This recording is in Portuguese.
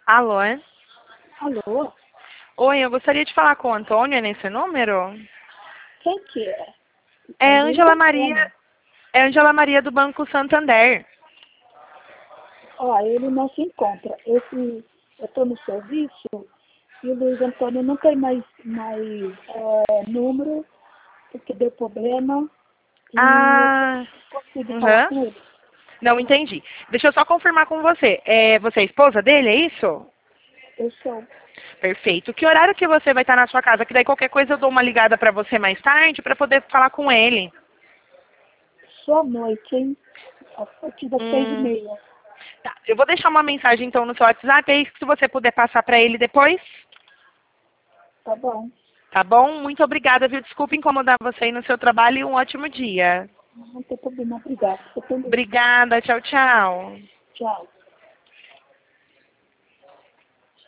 Alô? Alô? Oi, eu gostaria de falar com o Antônio, é nesse número? Quem que é? É Alguém tá Ângela falando. Maria, é Ângela Maria do Banco Santander. Ó, ele não se encontra. Eu estou no serviço e o Luiz Antônio não tem mais número, porque deu problema e eu Ah, não consigo falar uhum. com ele. Não entendi. Deixa eu só confirmar com você. Você é esposa dele, é isso? Eu sou Perfeito. Que horário que você vai estar na sua casa? Que daí qualquer coisa eu dou uma ligada pra você mais tarde pra poder falar com ele. só à noite, hein? A partir das seis e Hum, meia. tá. Eu vou deixar uma mensagem então no seu WhatsApp, aí se você puder passar pra ele depois. Tá bom. Tá bom? Muito obrigada, viu? Desculpa incomodar você aí no seu trabalho e um ótimo dia. Não tem problema. Obrigada. Você também. Obrigada, tchau, tchau. Tchau.